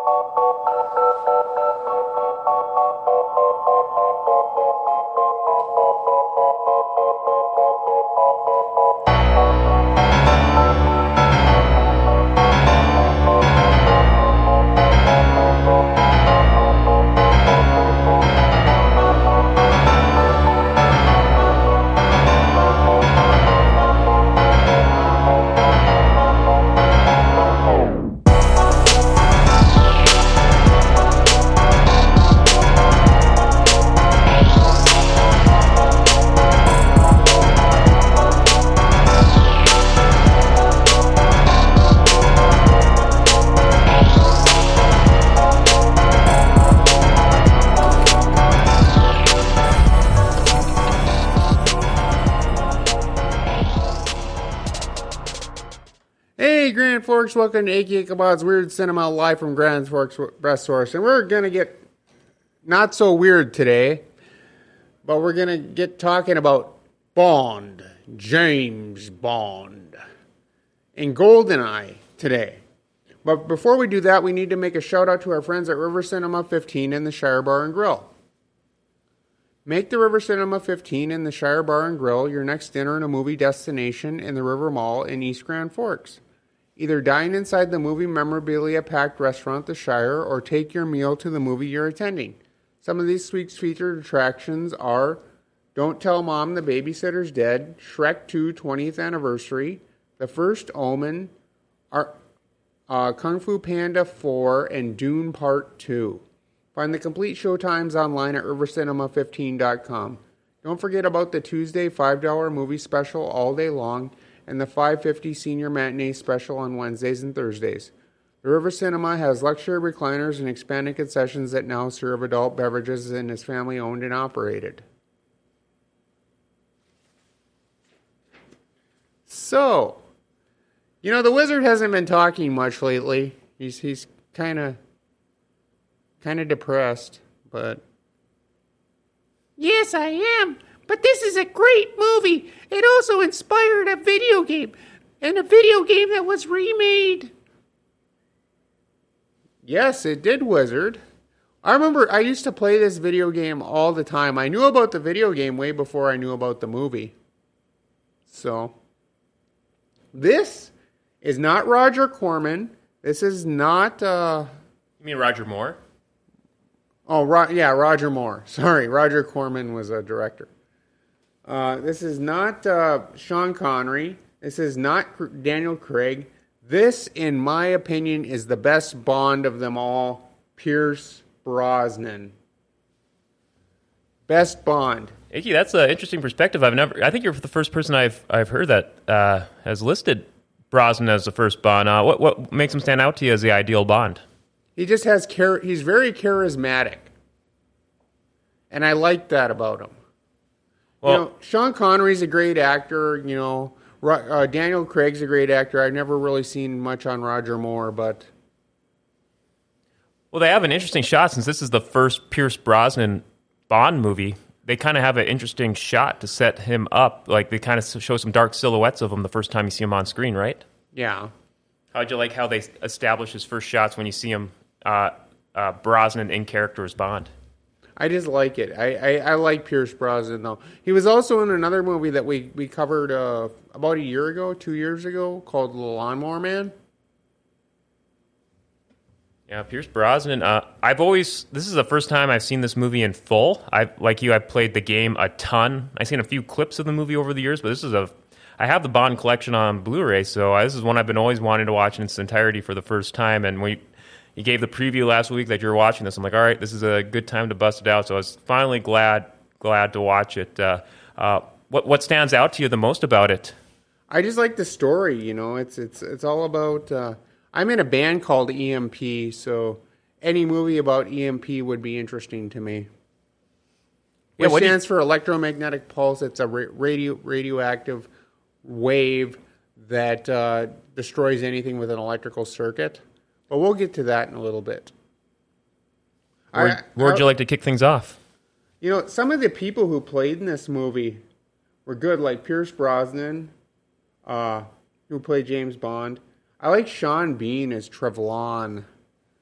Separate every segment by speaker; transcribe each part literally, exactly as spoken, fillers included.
Speaker 1: Forks, welcome to A K Kabad's Weird Cinema live from Grand Forks Breast Source. And we're going to get not so weird today, but we're going to get talking about Bond, James Bond, and GoldenEye today. But before we do that, we need to make a shout out to our friends at River Cinema fifteen and the Shire Bar and Grill. Make the River Cinema fifteen and the Shire Bar and Grill your next dinner and a movie destination in the River Mall in East Grand Forks. Either dine inside the movie memorabilia-packed restaurant, The Shire, or take your meal to the movie you're attending. Some of these week's featured attractions are Don't Tell Mom the Babysitter's Dead, Shrek two twentieth Anniversary, The First Omen, Ar- uh, Kung Fu Panda four, and Dune Part two. Find the complete showtimes online at river cinema fifteen dot com. Don't forget about the Tuesday five dollar movie special all day long, and the five fifty senior matinee special on Wednesdays and Thursdays. The River Cinema has luxury recliners and expanded concessions that now serve adult beverages and is family owned and operated. So, you know, the Wizard hasn't been talking much lately. He's he's kind of kind of depressed, but
Speaker 2: yes, I am. But this is a great movie. It also inspired a video game, and a video game that was remade.
Speaker 1: Yes, it did, Wizard. I remember I used to play this video game all the time. I knew about the video game way before I knew about the movie. So, this is not Roger Corman. This is not... Uh,
Speaker 3: you mean Roger Moore?
Speaker 1: Oh, Ro- yeah, Roger Moore. Sorry, Roger Corman was a director. Uh, this is not uh, Sean Connery. This is not Daniel Craig. This, in my opinion, is the best Bond of them all, Pierce Brosnan. Best Bond.
Speaker 3: Icky, that's an interesting perspective. I've never. I think you're the first person I've I've heard that uh, has listed Brosnan as the first Bond. Uh, what what makes him stand out to you as the ideal Bond?
Speaker 1: He just has char- He's very charismatic, and I like that about him. Well, you know, Sean Connery's a great actor. You know, uh, Daniel Craig's a great actor. I've never really seen much on Roger Moore, but
Speaker 3: well, they have an interesting shot since this is the first Pierce Brosnan Bond movie. They kind of have an interesting shot to set him up. Like they kind of show some dark silhouettes of him the first time you see him on screen, right?
Speaker 1: Yeah.
Speaker 3: How'd you like how they establish his first shots when you see him, uh, uh, Brosnan in character as Bond?
Speaker 1: I just like it. I, I, I like Pierce Brosnan, though. He was also in another movie that we, we covered uh, about a year ago, two years ago, called The Lawnmower Man.
Speaker 3: Yeah, Pierce Brosnan. Uh, I've always... This is the first time I've seen this movie in full. I Like you, I've played the game a ton. I've seen a few clips of the movie over the years, but this is a... I have the Bond collection on Blu-ray, so this is one I've been always wanting to watch in its entirety for the first time, and we... You gave the preview last week that you were watching this. I'm like, all right, this is a good time to bust it out. So I was finally glad glad to watch it. Uh, uh, what what stands out to you the most about it?
Speaker 1: I just like the story. You know, it's it's it's all about. Uh, I'm in a band called E M P, so any movie about E M P would be interesting to me. Which yeah, stands you... for electromagnetic pulse. It's a ra- radio radioactive wave that uh, destroys anything with an electrical circuit. But we'll get to that in a little bit.
Speaker 3: Where, where would you like to kick things off?
Speaker 1: You know, some of the people who played in this movie were good, like Pierce Brosnan, uh, who played James Bond. I like Sean Bean as Trevlon.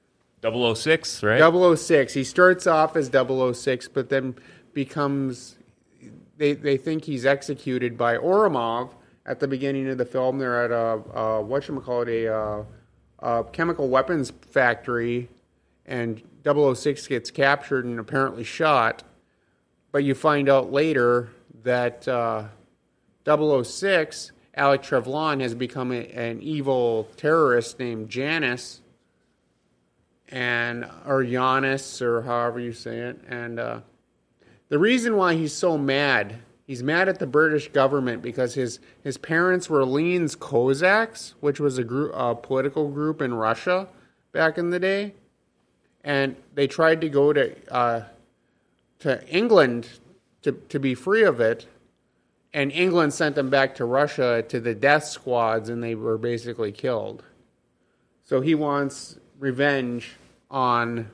Speaker 3: double oh six, right?
Speaker 1: double oh six. He starts off as double oh six, but then becomes. They they think he's executed by Ourumov at the beginning of the film. They're at a, a whatchamacallit, a, a, a chemical weapons factory, and double oh six gets captured and apparently shot. But you find out later that uh, double oh six, Alec Trevlon, has become a, an evil terrorist named Janice, and or Giannis, or however you say it. And uh, the reason why he's so mad, he's mad at the British government because his, his parents were Lenin's Cossacks, which was a group, a political group in Russia back in the day. And they tried to go to uh, to England to, to be free of it. And England sent them back to Russia to the death squads, and they were basically killed. So he wants revenge on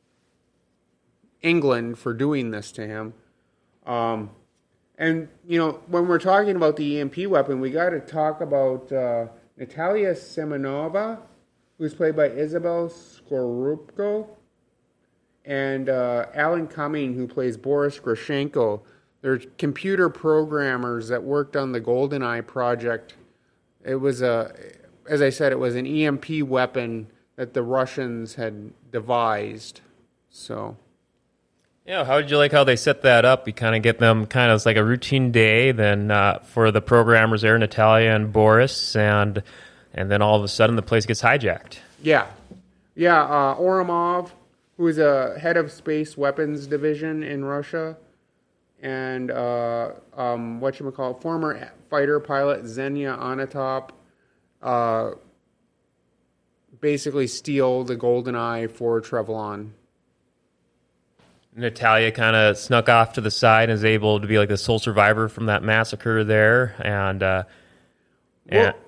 Speaker 1: England for doing this to him. Um, and, you know, when we're talking about the E M P weapon, we got to talk about uh, Natalia Simonova, who's played by Isabel Skorupko, and uh, Alan Cumming, who plays Boris Grushenko. They're computer programmers that worked on the GoldenEye project. It was a, as I said, it was an E M P weapon that the Russians had devised. So,
Speaker 3: yeah, how did you like how they set that up? You kind of get them kind of as like a routine day, then uh, for the programmers there, Natalia and Boris, and and then all of a sudden the place gets hijacked.
Speaker 1: Yeah, yeah. Uh, Ourumov, who is a head of space weapons division in Russia, and uh, um, whatchamacallit, former fighter pilot Xenia Onatop, uh, basically steal the GoldenEye for Trevlon.
Speaker 3: Natalia kind of snuck off to the side and is able to be like the sole survivor from that massacre there. And, uh,
Speaker 1: well,
Speaker 3: and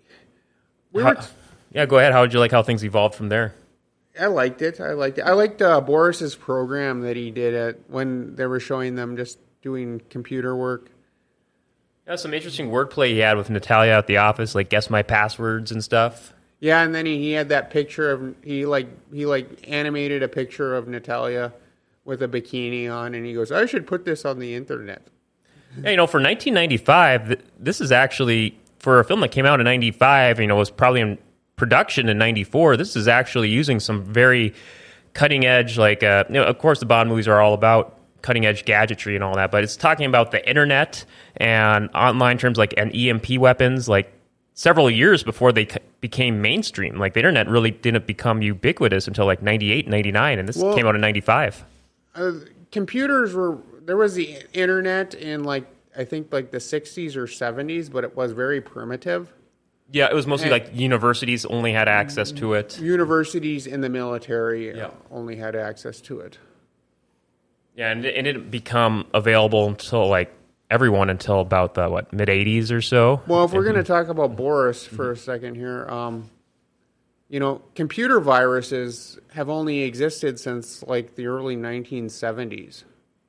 Speaker 1: we
Speaker 3: how,
Speaker 1: were t-
Speaker 3: yeah, go ahead. How did you like how things evolved from there?
Speaker 1: I liked it. I liked it. I liked uh, Boris's program that he did at when they were showing them just doing computer work.
Speaker 3: Yeah, some interesting wordplay he had with Natalia at the office, like guess my passwords and stuff.
Speaker 1: Yeah, and then he, he had that picture of he like he like animated a picture of Natalia with a bikini on, and he goes, "I should put this on the internet."
Speaker 3: Yeah, you know, for nineteen ninety-five, th- this is actually for a film that came out in ninety-five. You know, was probably in production in ninety-four. This is actually using some very cutting edge, like uh, you know, of course, the Bond movies are all about cutting edge gadgetry and all that, but it's talking about the internet and online terms like and E M P weapons, like several years before they c- became mainstream. Like the internet really didn't become ubiquitous until like ninety-eight, ninety-nine, and this
Speaker 1: well,
Speaker 3: came out in ninety-five.
Speaker 1: Uh, computers were there was the internet in like I think like the sixties or seventies, but it was very primitive.
Speaker 3: Yeah, it was mostly
Speaker 1: and
Speaker 3: like universities only had access to it.
Speaker 1: Universities in the military
Speaker 3: Yeah.
Speaker 1: uh, only had access to it.
Speaker 3: Yeah, and it, it didn't become available until like everyone until about the what mid eighties or so.
Speaker 1: Well, if we're going to talk about Boris for a second here, um, you know, computer viruses have only existed since like the early nineteen seventies.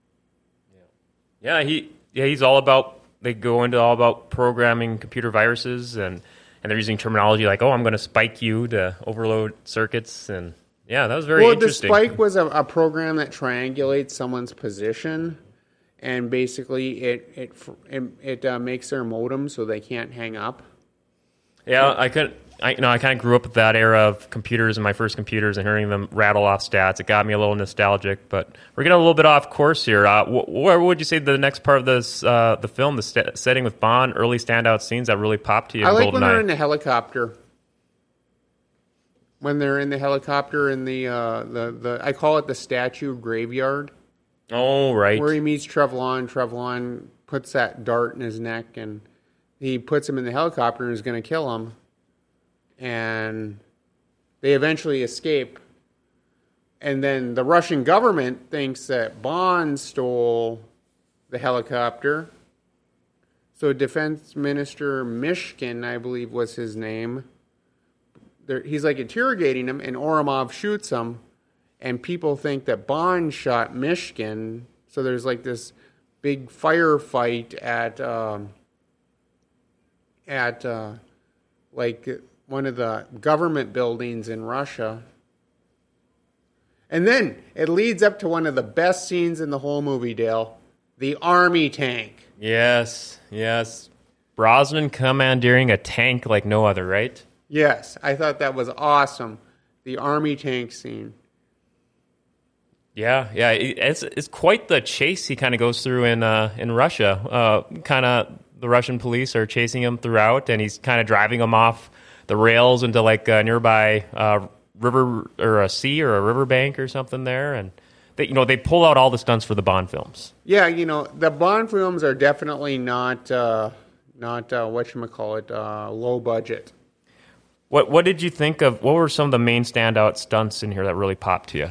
Speaker 3: Yeah, he yeah he's all about. They go into all about programming computer viruses, and and they're using terminology like, oh, I'm going to spike you to overload circuits, and yeah, that was very
Speaker 1: well,
Speaker 3: interesting.
Speaker 1: the spike was a, a program that triangulates someone's position, and basically it it it, it uh, makes their modem so they can't hang up.
Speaker 3: Yeah, I could. I you know I kind of grew up with that era of computers and my first computers and hearing them rattle off stats. It got me a little nostalgic, but we're getting a little bit off course here. Uh, wh- where would you say the next part of this uh, the film, the st- setting with Bond, early standout scenes that really popped to you?
Speaker 1: I
Speaker 3: in
Speaker 1: like when
Speaker 3: GoldenEye?
Speaker 1: they're in the helicopter. When they're in the helicopter in the uh, the the I call it the statue graveyard.
Speaker 3: Oh, right.
Speaker 1: Where he meets Trevlon. Trevlon puts that dart in his neck, and he puts him in the helicopter and is going to kill him. And they eventually escape. And then the Russian government thinks that Bond stole the helicopter. So Defense Minister Mishkin, I believe was his name, there, he's like interrogating him, and Ourumov shoots him. And people think that Bond shot Mishkin. So there's like this big firefight at um, at uh, like one of the government buildings in Russia. And then it leads up to one of the best scenes in the whole movie, Dale. The army tank.
Speaker 3: Yes, yes. Brosnan commandeering a tank like no other, right?
Speaker 1: Yes, I thought that was awesome. The army tank scene.
Speaker 3: Yeah, yeah. It, it's it's quite the chase he kind of goes through in uh, in Russia. Uh, kind of the Russian police are chasing him throughout, and he's kind of driving them off the rails into like a nearby uh, river or a sea or a riverbank or something there, and they, you know, they pull out all the stunts for the Bond films.
Speaker 1: Yeah, you know, the Bond films are definitely not uh, not uh, whatchamacallit, uh low budget.
Speaker 3: What what did you think of? What were some of the main standout stunts in here that really popped to you?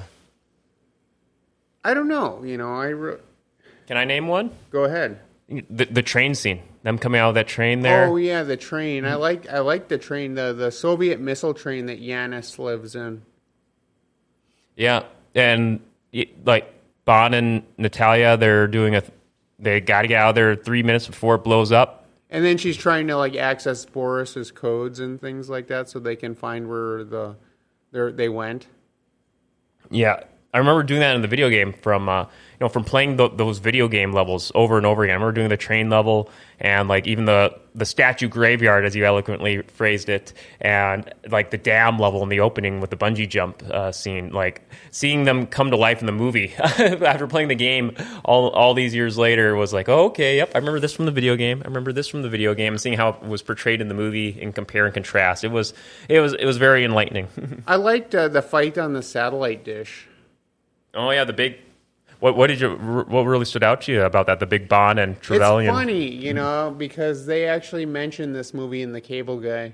Speaker 1: I don't know. You know, I re-
Speaker 3: Can I name one?
Speaker 1: go ahead.
Speaker 3: The the train scene, them coming out of that train there.
Speaker 1: Oh yeah, the train. I like I like the train, the the Soviet missile train that Yanis lives in.
Speaker 3: Yeah, and like Bond and Natalia, they're doing a. They got to get out of there three minutes before it blows up.
Speaker 1: And then she's trying to like access Boris's codes and things like that, so they can find where the they they went.
Speaker 3: Yeah, I remember doing that in the video game from uh, you know from playing th- those video game levels over and over again. I remember doing the train level and like even the the statue graveyard, as you eloquently phrased it, and like the dam level in the opening with the bungee jump uh, scene. Like seeing them come to life in the movie after playing the game all all these years later was like, oh, okay, yep, I remember this from the video game. I remember this from the video game. And seeing how it was portrayed in the movie and compare and contrast, it was it was it was very enlightening.
Speaker 1: I liked uh, the fight on the satellite dish.
Speaker 3: Oh yeah, the big. What what did you? What really stood out to you about that? The big Bond and Trevelyan.
Speaker 1: It's funny, you know, because they actually mentioned this movie in The Cable Guy.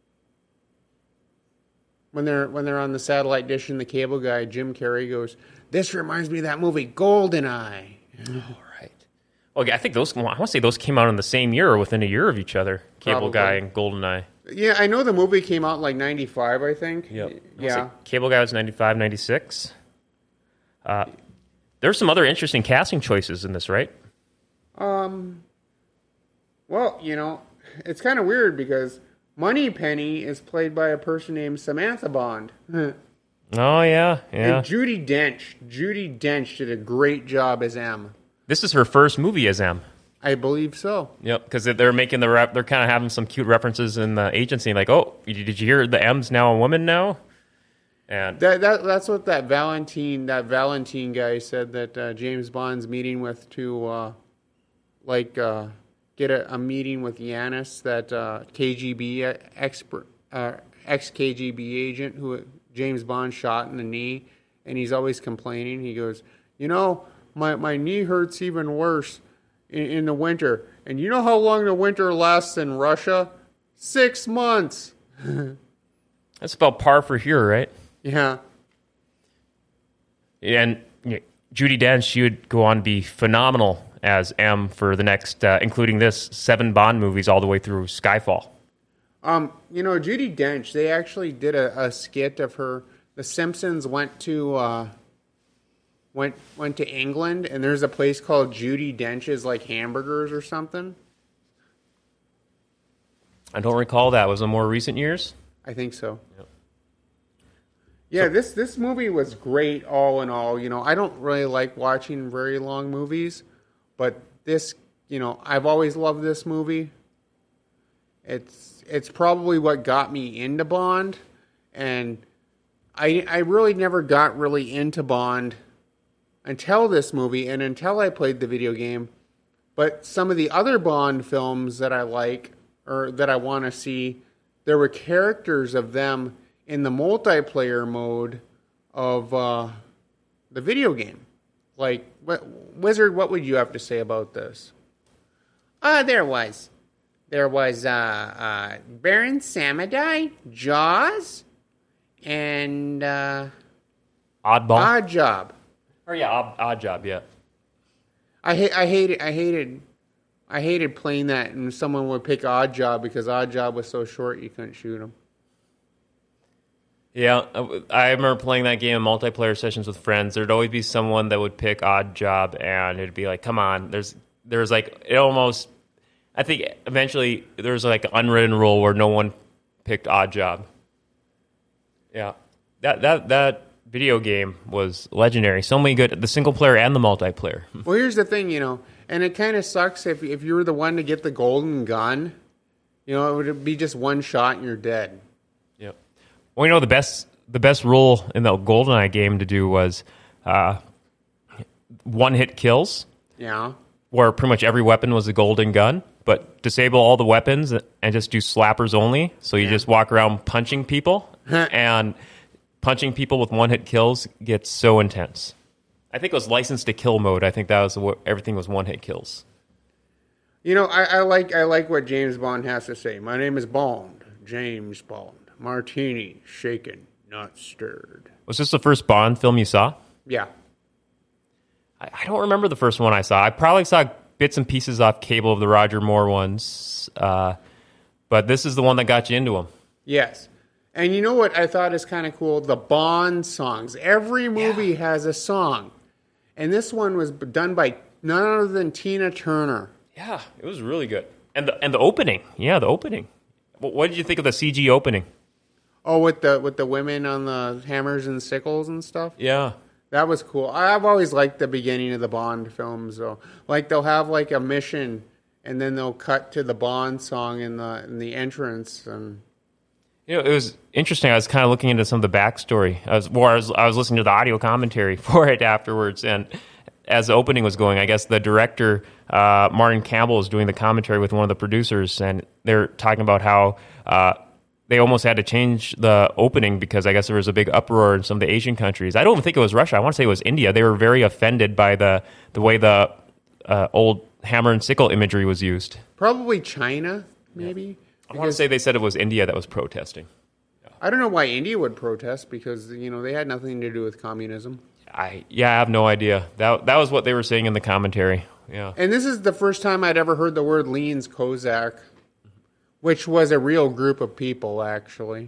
Speaker 1: When they're when they're on the satellite dish in The Cable Guy, Jim Carrey goes, "This reminds me of that movie GoldenEye."
Speaker 3: Oh, right. Okay, I think those. I want to say those came out in the same year or within a year of each other. Cable
Speaker 1: Probably.
Speaker 3: Guy and GoldenEye.
Speaker 1: Yeah, I know the movie came out in like ninety-five, I think.
Speaker 3: Yep.
Speaker 1: Yeah.
Speaker 3: Cable Guy was ninety-five, ninety-six. Uh, there's some other interesting casting choices in this, right?
Speaker 1: Um. Well, you know, it's kind of weird because Moneypenny is played by a person named Samantha Bond.
Speaker 3: Oh yeah, yeah.
Speaker 1: And Judi Dench. Judi Dench did a great job as M.
Speaker 3: This is her first movie as M.
Speaker 1: I believe so.
Speaker 3: Yep, because they're making the rep, they're kind of having some cute references in the agency, like, oh, did you hear the M's now a woman now? And
Speaker 1: That, that that's what that Valentine that Valentine guy said that uh, James Bond's meeting with to uh, like uh, get a, a meeting with Yanis, that uh, K G B expert uh, ex K G B agent who James Bond shot in the knee, and he's always complaining. He goes, you know, my my knee hurts even worse in, in the winter, and you know how long the winter lasts in Russia? Six months.
Speaker 3: that's about par for here, right?
Speaker 1: Yeah.
Speaker 3: And you know, Judi Dench, she would go on to be phenomenal as M for the next, uh, including this, seven Bond movies all the way through Skyfall.
Speaker 1: Um, you know, Judi Dench, they actually did a, a skit of her. The Simpsons went to uh, went went to England, and there's a place called Judi Dench's, like hamburgers or something.
Speaker 3: I don't recall that. Was it more recent years?
Speaker 1: I think so.
Speaker 3: Yep.
Speaker 1: Yeah,
Speaker 3: So-
Speaker 1: this this movie was great all in all. You know, I don't really like watching very long movies, but this, you know, I've always loved this movie. It's it's probably what got me into Bond, and I I really never got really into Bond until this movie and until I played the video game. But some of the other Bond films that I like or that I want to see, there were characters of them in the multiplayer mode of uh, the video game. Like, what, Wizard, what would you have to say about this?
Speaker 2: Uh, there was. There was uh, uh, Baron Samedi, Jaws, and uh,
Speaker 3: Oddball.
Speaker 1: Odd Job.
Speaker 3: or yeah, odd, odd Job, yeah.
Speaker 1: I hate. I hated. I hated. I hated playing that, and someone would pick Odd Job because Odd Job was so short you couldn't shoot him.
Speaker 3: Yeah, I remember playing that game in multiplayer sessions with friends. There'd always be someone that would pick Odd Job, and it'd be like, come on, there's there's like, it almost, I think eventually there was like an unwritten rule where no one picked Odd Job. Yeah, that that that video game was legendary. So many good, the single player and the multiplayer.
Speaker 1: Well, here's the thing, you know, and it kind of sucks if if you were the one to get the golden gun. You know, it would be just one shot and you're dead.
Speaker 3: Yep. Well, you know, the best the best rule in the GoldenEye game to do was uh, one hit kills.
Speaker 1: Yeah.
Speaker 3: Where pretty much every weapon was a golden gun, but disable all the weapons and just do slappers only. So you yeah. just walk around punching people, and punching people with one-hit kills gets so intense. I think it was License to Kill mode. I think that was what, everything was one-hit kills.
Speaker 1: You know, I, I like I like what James Bond has to say. My name is Bond, James Bond. Martini, shaken, not stirred.
Speaker 3: Was this the first Bond film you saw?
Speaker 1: Yeah.
Speaker 3: I don't remember the first one I saw. I probably saw bits and pieces off cable of the Roger Moore ones, uh, but this is the one that got you into them.
Speaker 1: Yes. And you know what I thought is kind of cool? The Bond songs. Every movie yeah. has a song. And this one was done by none other than Tina Turner.
Speaker 3: Yeah, it was really good. And the and the opening. Yeah, the opening. What did you think of the C G opening?
Speaker 1: Oh, with the with the women on the hammers and sickles and stuff?
Speaker 3: Yeah.
Speaker 1: That was cool. I've always liked the beginning of the Bond films, though. Like, they'll have, like, a mission, and then they'll cut to the Bond song in the in the entrance. And
Speaker 3: you know, it was interesting. I was kind of looking into some of the backstory. I was, well, I was, I was listening to the audio commentary for it afterwards, and as the opening was going, I guess the director, uh, Martin Campbell, was doing the commentary with one of the producers, and they're talking about how Uh, they almost had to change the opening because I guess there was a big uproar in some of the Asian countries. I don't even think it was Russia. I want to say it was India. They were very offended by the, the way the uh, old hammer and sickle imagery was used.
Speaker 1: Probably China, maybe.
Speaker 3: Yeah. I want to say they said it was India that was protesting.
Speaker 1: Yeah. I don't know why India would protest because, you know, they had nothing to do with communism.
Speaker 3: I Yeah, I have no idea. That, that was what they were saying in the commentary. Yeah.
Speaker 1: And this is the first time I'd ever heard the word Leans Kozak, which was a real group of people, actually.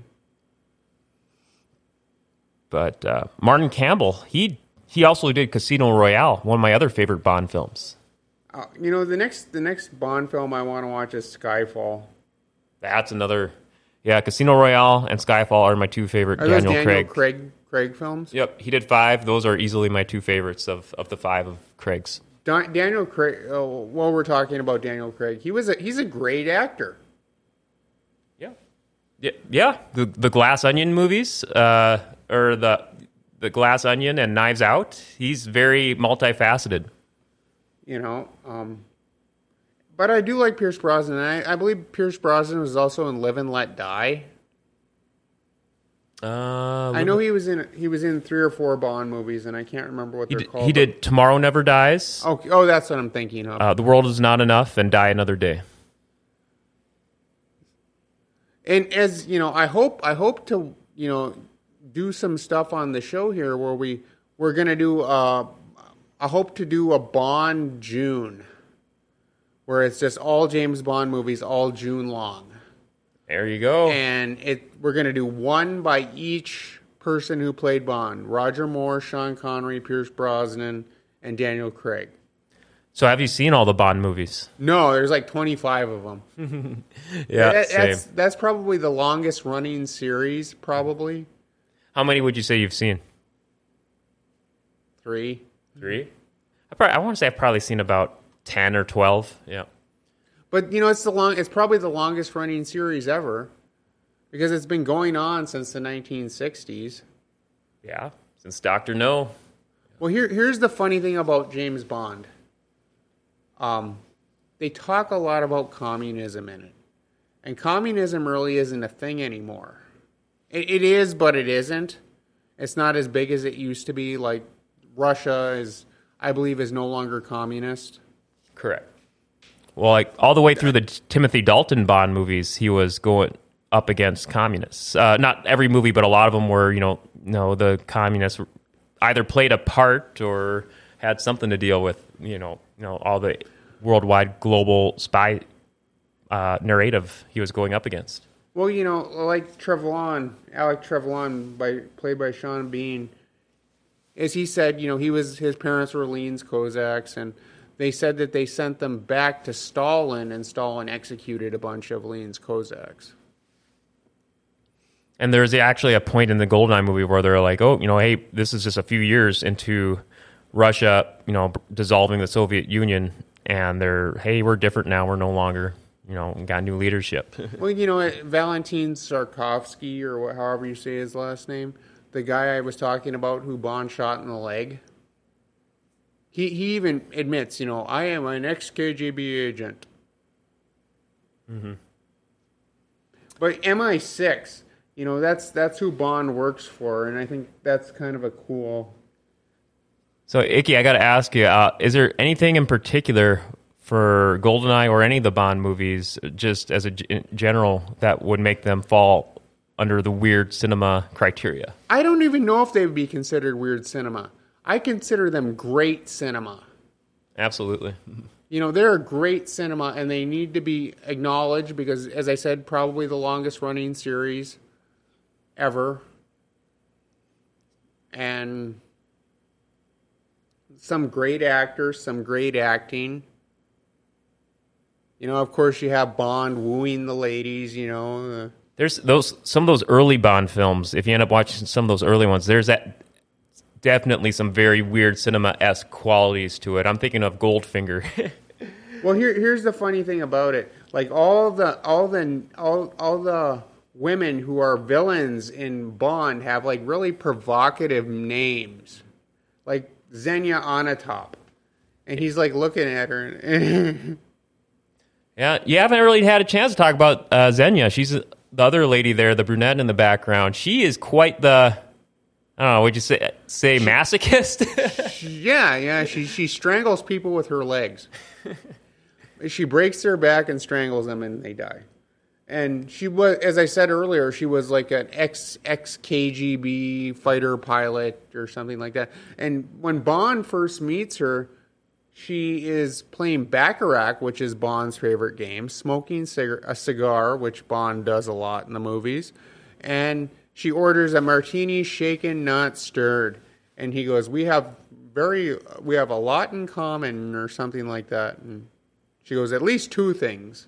Speaker 3: But uh, Martin Campbell, he he also did Casino Royale, one of my other favorite Bond films.
Speaker 1: Uh, you know, the next the next Bond film I want to watch is Skyfall.
Speaker 3: That's another... Yeah, Casino Royale and Skyfall are my two favorite
Speaker 1: are
Speaker 3: Daniel,
Speaker 1: those Daniel
Speaker 3: Craig.
Speaker 1: Craig Craig films.
Speaker 3: Yep, he did five. Those are easily my two favorites of, of the five of Craig's.
Speaker 1: Don, Daniel Craig. Oh, while we're talking about Daniel Craig, he was a, he's a great actor.
Speaker 3: Yeah, yeah. The the Glass Onion movies, uh, or the the Glass Onion and Knives Out. He's very multifaceted.
Speaker 1: You know, um, but I do like Pierce Brosnan. I, I believe Pierce Brosnan was also in Live and Let Die.
Speaker 3: Uh,
Speaker 1: I know he was in he was in three or four Bond movies, and I can't remember what
Speaker 3: he
Speaker 1: they're
Speaker 3: did,
Speaker 1: called.
Speaker 3: He did Tomorrow Never Dies.
Speaker 1: Oh, oh, that's what I'm thinking of.
Speaker 3: Uh, the World Is Not Enough and Die Another Day.
Speaker 1: And as you know, I hope I hope to you know do some stuff on the show here where we we're gonna do. Uh, I hope to do a Bond June, where it's just all James Bond movies all June long.
Speaker 3: There you go.
Speaker 1: And it we're gonna do one by each person who played Bond: Roger Moore, Sean Connery, Pierce Brosnan, and Daniel Craig.
Speaker 3: So have you seen all the Bond movies?
Speaker 1: No, there's like twenty-five of them.
Speaker 3: yeah,
Speaker 1: that,
Speaker 3: same.
Speaker 1: That's, that's probably the longest running series, probably.
Speaker 3: How many would you say you've seen?
Speaker 1: Three.
Speaker 3: Three? I, probably, I want to say I've probably seen about ten or twelve. Yeah.
Speaker 1: But, you know, it's the long. It's probably the longest running series ever because it's been going on since the nineteen sixties.
Speaker 3: Yeah, since Doctor No.
Speaker 1: Well, here, here's the funny thing about James Bond. Um, they talk a lot about communism in it. And communism really isn't a thing anymore. It, it is, but it isn't. It's not as big as it used to be. Like, Russia is, I believe, is no longer communist.
Speaker 3: Correct. Well, like, all the way through the Timothy Dalton Bond movies, he was going up against communists. Uh, not every movie, but a lot of them were, you know, no, the communists either played a part or had something to deal with, you know, you know, all the worldwide global spy uh, narrative he was going up against.
Speaker 1: Well, you know, like Trevelyan, Alec Trevelyan, by, played by Sean Bean, as he said, you know, he was his parents were Leans Kozaks, and they said that they sent them back to Stalin, and Stalin executed a bunch of Leans Kozaks.
Speaker 3: And there's actually a point in the GoldenEye movie where they're like, oh, you know, hey, this is just a few years into Russia, you know, dissolving the Soviet Union, and they're, hey, we're different now. We're no longer, you know, got new leadership.
Speaker 1: Well, you know, Valentin Sarkovsky, or however you say his last name, the guy I was talking about who Bond shot in the leg, he he even admits, you know, I am an ex-K G B agent.
Speaker 3: Mm-hmm.
Speaker 1: But M I six, you know, that's that's who Bond works for, and I think that's kind of a cool...
Speaker 3: So, Icky, I got to ask you, uh, is there anything in particular for GoldenEye or any of the Bond movies, just as a g- general, that would make them fall under the weird cinema criteria?
Speaker 1: I don't even know if they would be considered weird cinema. I consider them great cinema.
Speaker 3: Absolutely.
Speaker 1: You know, they're a great cinema, and they need to be acknowledged because, as I said, probably the longest-running series ever. And some great actors, some great acting. You know, of course, you have Bond wooing the ladies, you know. Uh,
Speaker 3: There's those some of those early Bond films, if you end up watching some of those early ones, there's that definitely some very weird cinema-esque qualities to it. I'm thinking of Goldfinger.
Speaker 1: Well, here here's the funny thing about it. Like all the all the all all the women who are villains in Bond have like really provocative names. Like Xenia Onatopp. And he's like looking at her and
Speaker 3: Yeah, you haven't really had a chance to talk about uh, Xenia. She's the other lady there, the brunette in the background. She is quite the, I don't know, would you say, say masochist?
Speaker 1: yeah, yeah, she she strangles people with her legs. She breaks their back and strangles them, and they die. And she was, as I said earlier, she was like an ex ex K G B fighter pilot or something like that. And when Bond first meets her, she is playing Baccarat, which is Bond's favorite game, smoking cig- a cigar, which Bond does a lot in the movies, and she orders a martini shaken, not stirred. And he goes, "We have very, we have a lot in common," or something like that. And she goes, "At least two things."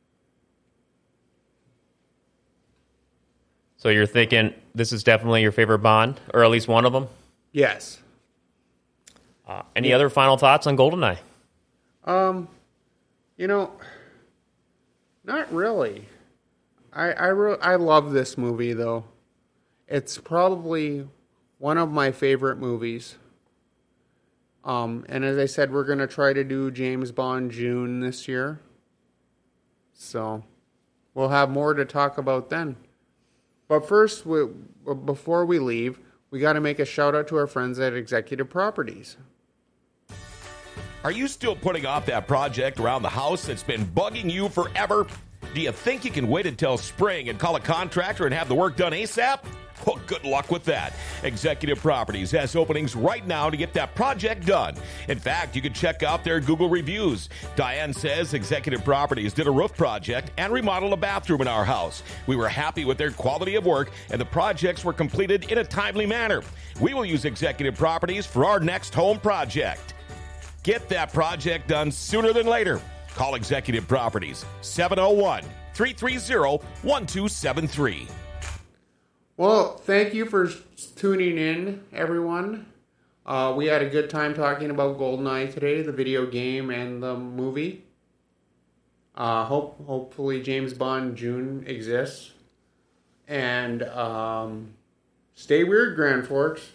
Speaker 3: So you're thinking this is definitely your favorite Bond, or at least one of them?
Speaker 1: Yes.
Speaker 3: Uh, any yeah. other final thoughts on GoldenEye?
Speaker 1: Um, you know, not really. I I, re- I love this movie, though. It's probably one of my favorite movies. Um, and as I said, we're going to try to do James Bond June this year. So we'll have more to talk about then. But first, we, before we leave, we got to make a shout out to our friends at Executive Properties.
Speaker 4: Are you still putting off that project around the house that's been bugging you forever? Do you think you can wait until spring and call a contractor and have the work done ASAP? Well, good luck with that. Executive Properties has openings right now to get that project done. In fact, you can check out their Google reviews. Diane says Executive Properties did a roof project and remodeled a bathroom in our house. We were happy with their quality of work, and the projects were completed in a timely manner. We will use Executive Properties for our next home project. Get that project done sooner than later. Call Executive Properties, seven oh one, three three zero, one two seven three.
Speaker 1: Well, thank you for tuning in, everyone. Uh, we had a good time talking about GoldenEye today, the video game and the movie. Uh, hope hopefully James Bond June exists. And um, stay weird, Grand Forks.